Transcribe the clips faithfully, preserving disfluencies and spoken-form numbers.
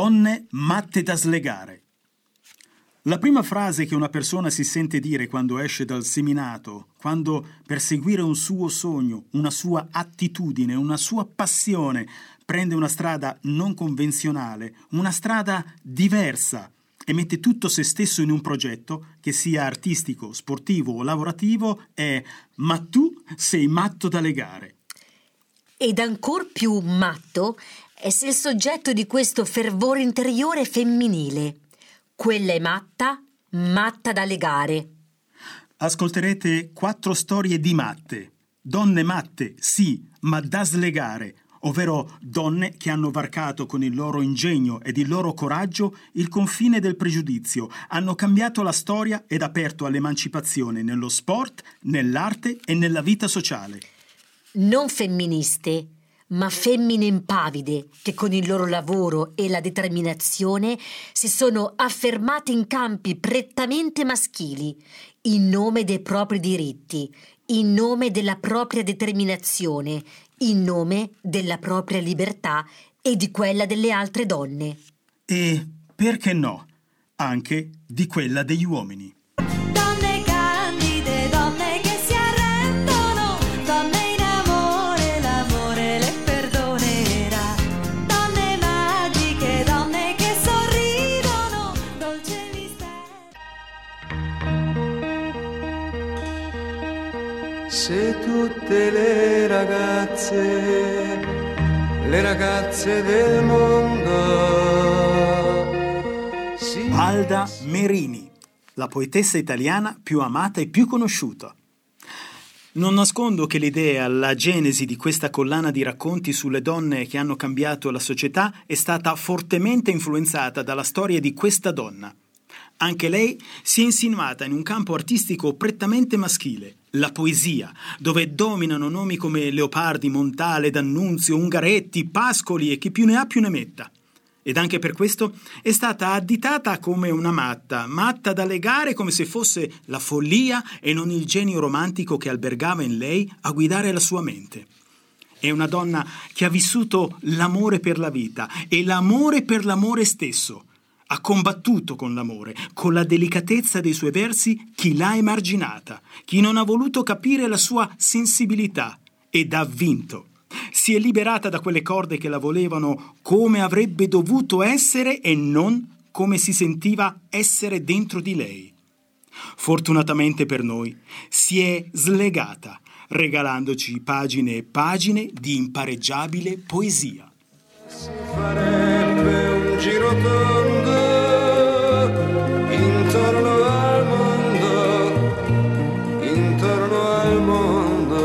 donne matte da slegare. La prima frase che una persona si sente dire quando esce dal seminato, quando per seguire un suo sogno, una sua attitudine, una sua passione, prende una strada non convenzionale, una strada diversa e mette tutto se stesso in un progetto, che sia artistico, sportivo o lavorativo, è «ma tu sei matto da legare». Ed ancor più matto è se il soggetto di questo fervore interiore femminile. Quella è matta, matta da legare. Ascolterete quattro storie di matte. Donne matte, sì, ma da slegare, ovvero donne che hanno varcato con il loro ingegno ed il loro coraggio il confine del pregiudizio, hanno cambiato la storia ed aperto all'emancipazione nello sport, nell'arte e nella vita sociale. Non femministe, ma femmine impavide che con il loro lavoro e la determinazione si sono affermate in campi prettamente maschili, in nome dei propri diritti, in nome della propria determinazione, in nome della propria libertà e di quella delle altre donne. E, perché no, anche di quella degli uomini. Donne candide, donne che si arrendono, donne in amore, l'amore le perdonerà. Donne magiche, donne che sorridono, dolce mistero. Se tutte le ragazze, le ragazze del mondo si... Alda Merini, la poetessa italiana più amata e più conosciuta. Non nascondo che l'idea, la genesi di questa collana di racconti sulle donne che hanno cambiato la società è stata fortemente influenzata dalla storia di questa donna. Anche lei si è insinuata in un campo artistico prettamente maschile, la poesia, dove dominano nomi come Leopardi, Montale, D'Annunzio, Ungaretti, Pascoli e chi più ne ha più ne metta. Ed anche per questo è stata additata come una matta, matta da legare come se fosse la follia e non il genio romantico che albergava in lei a guidare la sua mente. È una donna che ha vissuto l'amore per la vita e l'amore per l'amore stesso. Ha combattuto con l'amore, con la delicatezza dei suoi versi, chi l'ha emarginata, chi non ha voluto capire la sua sensibilità, ed ha vinto. Si è liberata da quelle corde che la volevano come avrebbe dovuto essere e non come si sentiva essere dentro di lei. Fortunatamente per noi si è slegata, regalandoci pagine e pagine di impareggiabile poesia. Si farebbe un giro tondo intorno al mondo, intorno al mondo.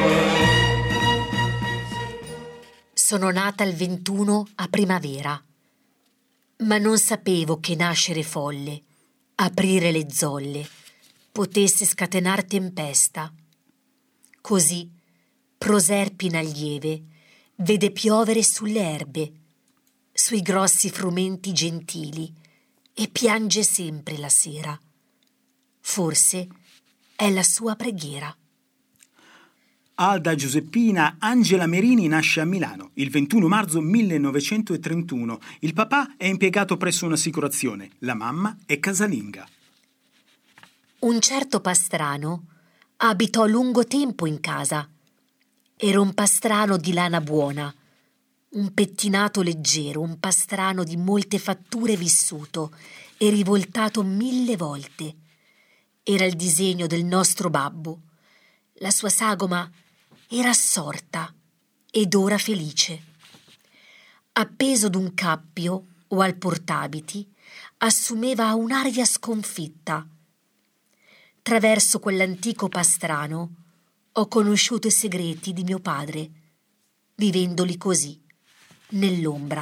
Sono nata il ventuno a primavera, ma non sapevo che nascere folle, aprire le zolle, potesse scatenar tempesta. Così Proserpina lieve vede piovere sulle erbe, sui grossi frumenti gentili, e piange sempre la sera. Forse è la sua preghiera. Alda Giuseppina Angela Merini nasce a Milano il ventuno marzo millenovecentotrentuno. Il papà è impiegato presso un'assicurazione, la mamma è casalinga. Un certo pastrano abitò lungo tempo in casa. Era un pastrano di lana buona, un pettinato leggero, un pastrano di molte fatture vissuto e rivoltato mille volte. Era il disegno del nostro babbo. La sua sagoma era assorta ed ora felice. Appeso d'un cappio o al portabiti, assumeva un'aria sconfitta. Traverso quell'antico pastrano ho conosciuto i segreti di mio padre, vivendoli così, nell'ombra.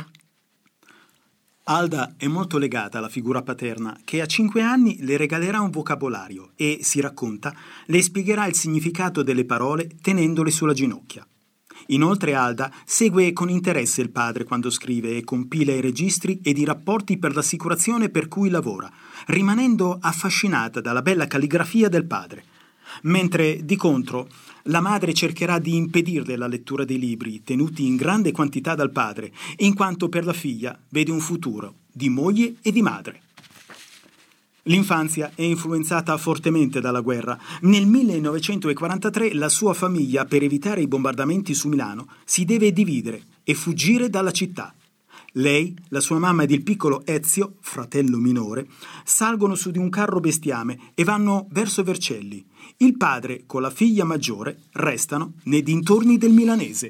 Alda è molto legata alla figura paterna, che a cinque anni le regalerà un vocabolario e, si racconta, le spiegherà il significato delle parole tenendole sulla ginocchia. Inoltre Alda segue con interesse il padre quando scrive e compila i registri ed i rapporti per l'assicurazione per cui lavora, rimanendo affascinata dalla bella calligrafia del padre. Mentre, di contro, La madre cercherà di impedirle la lettura dei libri, tenuti in grande quantità dal padre, in quanto per la figlia vede un futuro di moglie e di madre. L'infanzia è influenzata fortemente dalla guerra. Nel millenovecentoquarantatré la sua famiglia, per evitare i bombardamenti su Milano, si deve dividere e fuggire dalla città. Lei, la sua mamma ed il piccolo Ezio, fratello minore, salgono su di un carro bestiame e vanno verso Vercelli. Il padre, con la figlia maggiore, restano nei dintorni del milanese.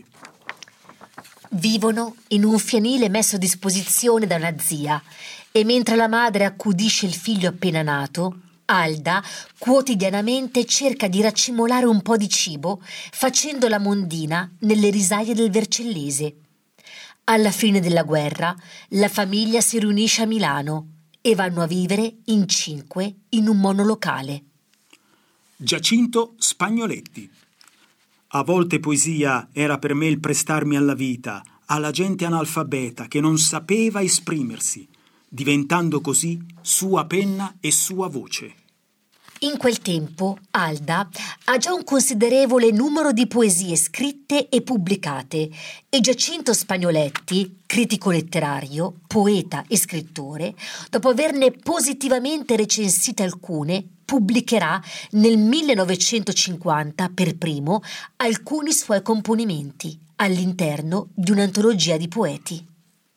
Vivono in un fienile messo a disposizione da una zia e mentre la madre accudisce il figlio appena nato, Alda quotidianamente cerca di raccimolare un po' di cibo facendo la mondina nelle risaie del Vercellese. Alla fine della guerra la famiglia si riunisce a Milano e vanno a vivere in cinque in un monolocale. Giacinto Spagnoletti. A volte poesia era per me il prestarmi alla vita, alla gente analfabeta che non sapeva esprimersi, diventando così sua penna e sua voce. In quel tempo Alda ha già un considerevole numero di poesie scritte e pubblicate e Giacinto Spagnoletti, critico letterario, poeta e scrittore, dopo averne positivamente recensite alcune, pubblicherà nel millenovecentocinquanta per primo alcuni suoi componimenti all'interno di un'antologia di poeti.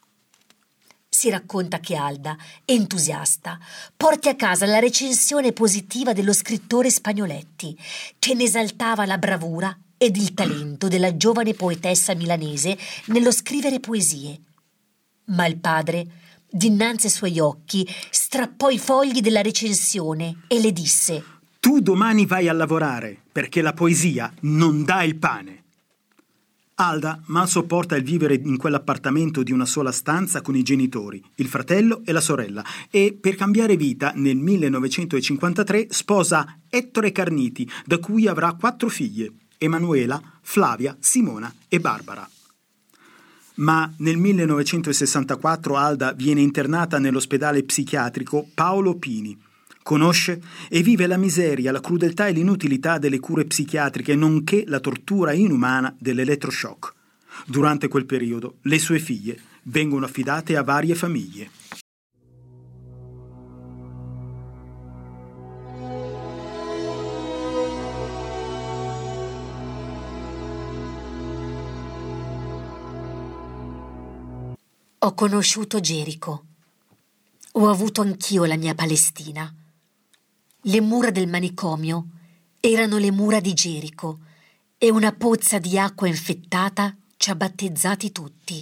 Si racconta che Alda, entusiasta, porti a casa la recensione positiva dello scrittore Spagnoletti, che ne esaltava la bravura ed il talento della giovane poetessa milanese nello scrivere poesie. Ma il padre, dinanzi ai suoi occhi, strappò i fogli della recensione e le disse: «Tu domani vai a lavorare, perché la poesia non dà il pane». Alda mal sopporta il vivere in quell'appartamento di una sola stanza con i genitori, il fratello e la sorella, e per cambiare vita nel millenovecentocinquantatré sposa Ettore Carniti, da cui avrà quattro figlie: Emanuela, Flavia, Simona e Barbara. Ma nel millenovecentosessantaquattro Alda viene internata nell'ospedale psichiatrico Paolo Pini. Conosce e vive la miseria, la crudeltà e l'inutilità delle cure psichiatriche, nonché la tortura inumana dell'elettroshock. Durante quel periodo le sue figlie vengono affidate a varie famiglie. Ho conosciuto Gerico. Ho avuto anch'io la mia Palestina. Le mura del manicomio erano le mura di Gerico e una pozza di acqua infettata ci ha battezzati tutti.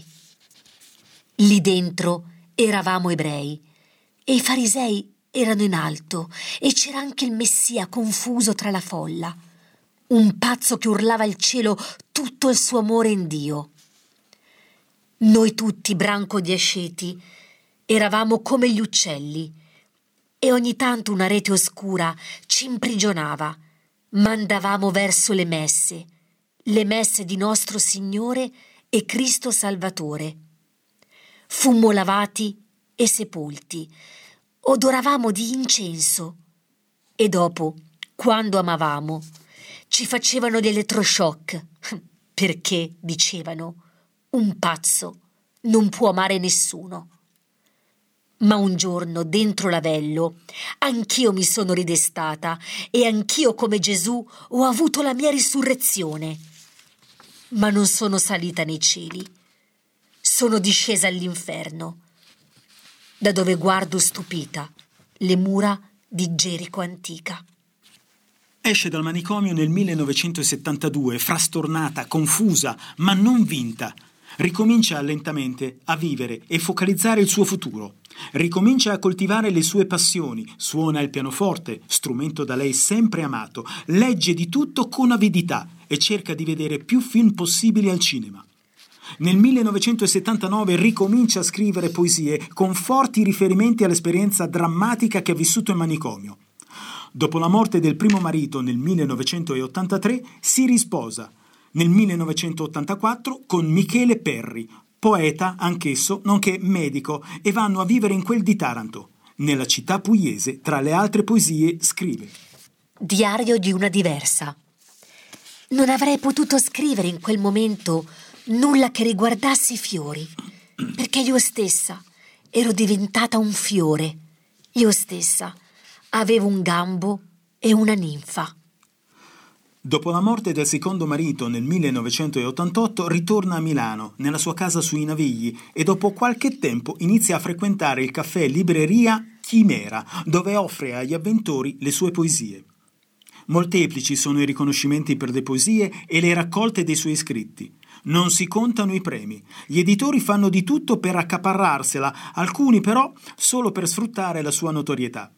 Lì dentro eravamo ebrei e i farisei erano in alto e c'era anche il Messia confuso tra la folla, un pazzo che urlava al cielo tutto il suo amore in Dio. Noi tutti, branco di asceti, eravamo come gli uccelli e ogni tanto una rete oscura ci imprigionava, ma andavamo verso le messe, le messe di nostro Signore e Cristo Salvatore. Fummo lavati e sepolti, odoravamo di incenso e dopo, quando amavamo, ci facevano gli elettroshock, perché, dicevano, un pazzo non può amare nessuno. Ma un giorno, dentro l'avello, anch'io mi sono ridestata e anch'io, come Gesù, ho avuto la mia risurrezione. Ma non sono salita nei cieli. Sono discesa all'inferno, da dove guardo stupita le mura di Gerico antica. Esce dal manicomio nel millenovecentosettantadue, frastornata, confusa, ma non vinta. Ricomincia lentamente a vivere e focalizzare il suo futuro. Ricomincia a coltivare le sue passioni, suona il pianoforte, strumento da lei sempre amato, legge di tutto con avidità e cerca di vedere più film possibili al cinema. Nel millenovecentosettantanove ricomincia a scrivere poesie con forti riferimenti all'esperienza drammatica che ha vissuto in manicomio. Dopo la morte del primo marito nel millenovecentottantatré si risposa nel millenovecentottantaquattro con Michele Perri, poeta anch'esso, nonché medico, e vanno a vivere in quel di Taranto. Nella città pugliese, tra le altre poesie, scrive: Diario di una diversa. non avrei potuto scrivere in quel momento nulla che riguardasse i fiori, perché io stessa ero diventata un fiore. Io stessa avevo un gambo e una ninfa. Dopo la morte del secondo marito nel millenovecentottantotto ritorna a Milano, nella sua casa sui Navigli, e dopo qualche tempo inizia a frequentare il caffè libreria Chimera, dove offre agli avventori le sue poesie. Molteplici sono i riconoscimenti per le poesie e le raccolte dei suoi scritti. Non si contano i premi. Gli editori fanno di tutto per accaparrarsela, alcuni però solo per sfruttare la sua notorietà.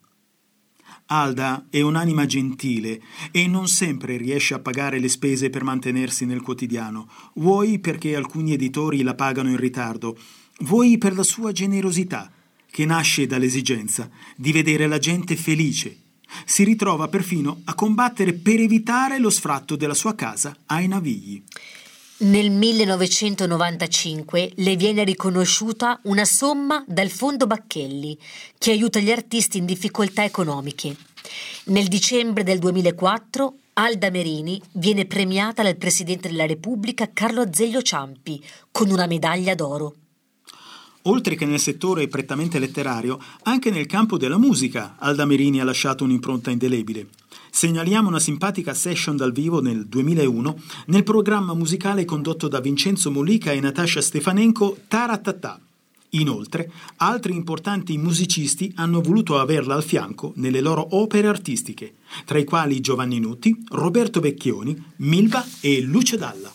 Alda è un'anima gentile e non sempre riesce a pagare le spese per mantenersi nel quotidiano, vuoi perché alcuni editori la pagano in ritardo, vuoi per la sua generosità, che nasce dall'esigenza di vedere la gente felice. Si ritrova perfino a combattere per evitare lo sfratto della sua casa ai Navigli. Nel millenovecentonovantacinque le viene riconosciuta una somma dal Fondo Bacchelli, che aiuta gli artisti in difficoltà economiche. Nel dicembre del duemilaquattro Alda Merini viene premiata dal Presidente della Repubblica Carlo Azeglio Ciampi con una medaglia d'oro. Oltre che nel settore prettamente letterario, anche nel campo della musica Alda Merini ha lasciato un'impronta indelebile. Segnaliamo una simpatica session dal vivo nel duemilauno nel programma musicale condotto da Vincenzo Mollica e Natasha Stefanenko, Taratatà. Inoltre, altri importanti musicisti hanno voluto averla al fianco nelle loro opere artistiche, tra i quali Giovanni Nuti, Roberto Vecchioni, Milva e Lucio Dalla.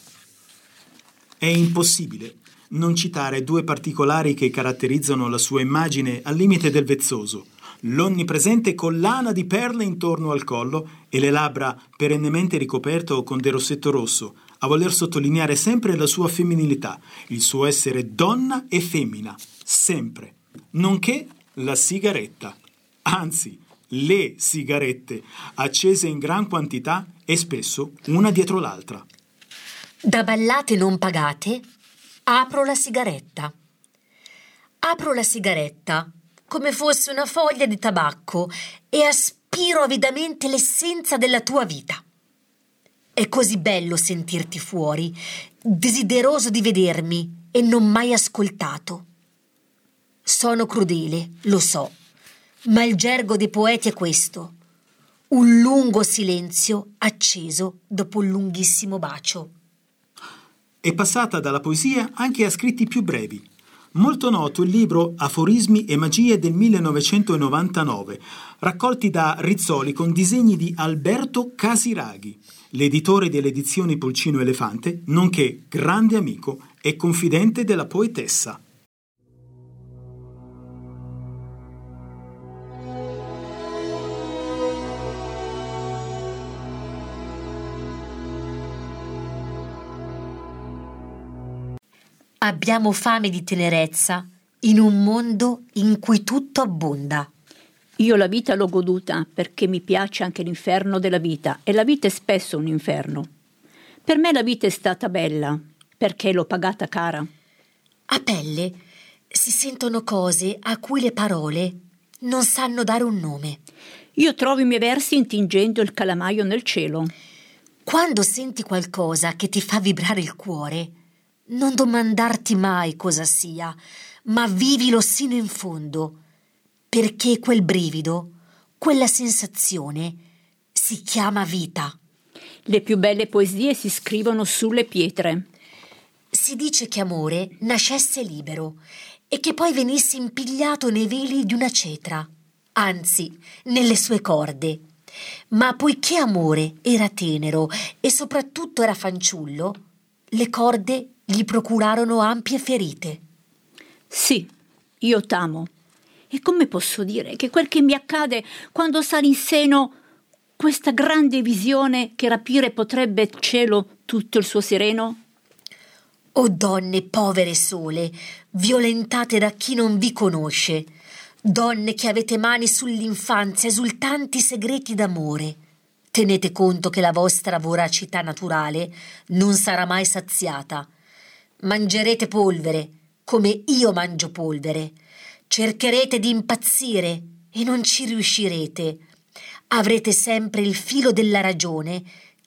È impossibile non citare due particolari che caratterizzano la sua immagine al limite del vezzoso: l'onnipresente collana di perle intorno al collo e le labbra perennemente ricoperte con del rossetto rosso, a voler sottolineare sempre la sua femminilità, il suo essere donna e femmina, sempre, nonché la sigaretta, anzi, le sigarette, accese in gran quantità e spesso una dietro l'altra. Da ballate non pagate, apro la sigaretta. Apro la sigaretta come fosse una foglia di tabacco e aspiro avidamente l'essenza della tua vita. È così bello sentirti fuori, desideroso di vedermi e non mai ascoltato. Sono crudele, lo so, ma il gergo dei poeti è questo: un lungo silenzio acceso dopo un lunghissimo bacio. È passata dalla poesia anche a scritti più brevi. Molto noto il libro Aforismi e magie del millenovecentonovantanove, raccolti da Rizzoli con disegni di Alberto Casiraghi, l'editore delle edizioni Pulcino Elefante, nonché grande amico e confidente della poetessa. Abbiamo fame di tenerezza in un mondo in cui tutto abbonda. Io la vita l'ho goduta perché mi piace anche l'inferno della vita, e la vita è spesso un inferno. Per me la vita è stata bella perché l'ho pagata cara. A pelle si sentono cose a cui le parole non sanno dare un nome. Io trovo i miei versi intingendo il calamaio nel cielo. Quando senti qualcosa che ti fa vibrare il cuore, non domandarti mai cosa sia, ma vivilo sino in fondo, perché quel brivido, quella sensazione, si chiama vita. Le più belle poesie si scrivono sulle pietre. Si dice che amore nascesse libero e che poi venisse impigliato nei veli di una cetra, anzi, nelle sue corde. Ma poiché amore era tenero e soprattutto era fanciullo, le corde gli procurarono ampie ferite. Sì, io t'amo. E come posso dire che quel che mi accade quando sale in seno questa grande visione che rapire potrebbe il cielo tutto il suo sereno? O donne povere sole, violentate da chi non vi conosce, donne che avete mani sull'infanzia, esultanti segreti d'amore, tenete conto che la vostra voracità naturale non sarà mai saziata. Mangerete polvere, come io mangio polvere. Cercherete di impazzire e non ci riuscirete. Avrete sempre il filo della ragione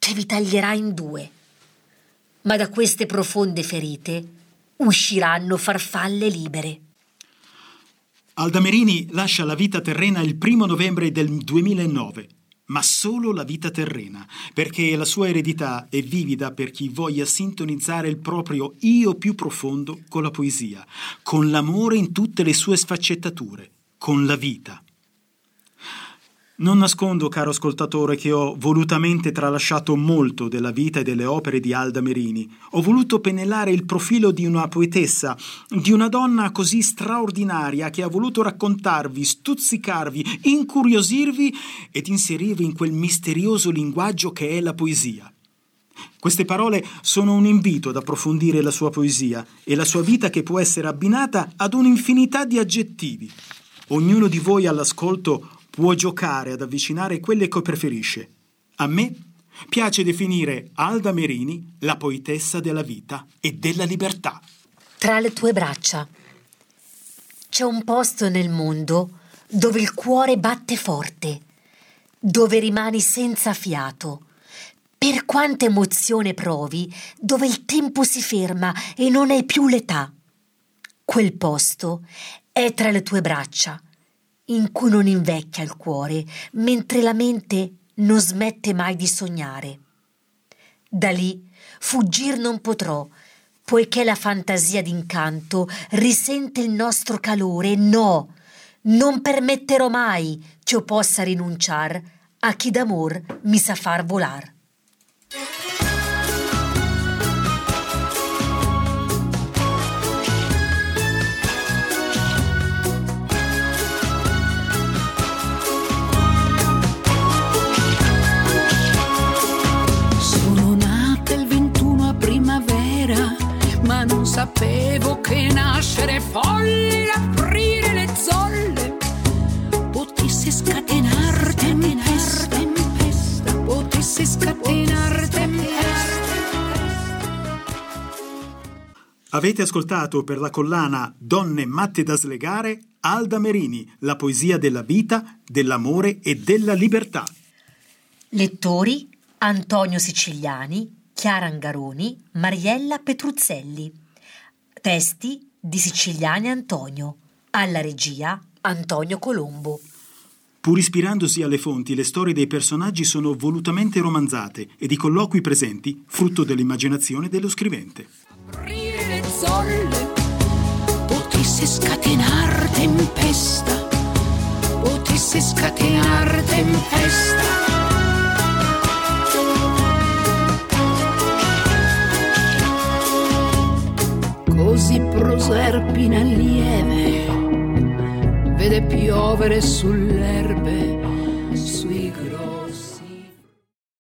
che vi taglierà in due. Ma da queste profonde ferite usciranno farfalle libere. Alda Merini lascia la vita terrena il primo novembre del duemilanove, ma solo la vita terrena, perché la sua eredità è vivida per chi voglia sintonizzare il proprio io più profondo con la poesia, con l'amore in tutte le sue sfaccettature, con la vita. Non nascondo, caro ascoltatore, che ho volutamente tralasciato molto della vita e delle opere di Alda Merini. Ho voluto pennellare il profilo di una poetessa, di una donna così straordinaria che ha voluto raccontarvi, stuzzicarvi, incuriosirvi ed inserirvi in quel misterioso linguaggio che è la poesia. Queste parole sono un invito ad approfondire la sua poesia e la sua vita, che può essere abbinata ad un'infinità di aggettivi. Ognuno di voi all'ascolto può giocare ad avvicinare quelle che preferisce. A me piace definire Alda Merini la poetessa della vita e della libertà. Tra le tue braccia c'è un posto nel mondo dove il cuore batte forte, dove rimani senza fiato. Per quanta emozione provi, dove il tempo si ferma e non hai più l'età. Quel posto è tra le tue braccia, in cui non invecchia il cuore, mentre la mente non smette mai di sognare. Da lì fuggir non potrò, poiché la fantasia d'incanto risente il nostro calore. No, non permetterò mai ch'io possa rinunciar a chi d'amor mi sa far volar. Ma non sapevo che nascere folle, aprire le zolle, potesse scatenar tempesta, potesse scatenar tempesta. Avete ascoltato per la collana Donne matte da slegare Alda Merini, la poesia della vita, dell'amore e della libertà. Lettori Antonio Siciliani, Chiara Angaroni, Mariella Petruzzelli. Testi di Siciliani Antonio. Alla regia Antonio Colombo. Pur ispirandosi alle fonti, le storie dei personaggi sono volutamente romanzate ed i colloqui presenti frutto dell'immaginazione dello scrivente. Aprire le zolle, potesse scatenar tempesta, potesse scatenar tempesta. Così Proserpina lieve vede piovere sull'erbe, sui grossi